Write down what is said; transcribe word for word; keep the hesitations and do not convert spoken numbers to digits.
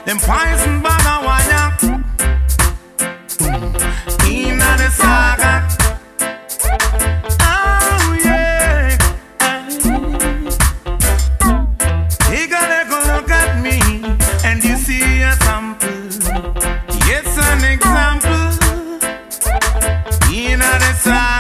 Them poison bag of wire in the saga. Oh yeah. You gotta go look at me and you see a sample. Yes, an example in the saga.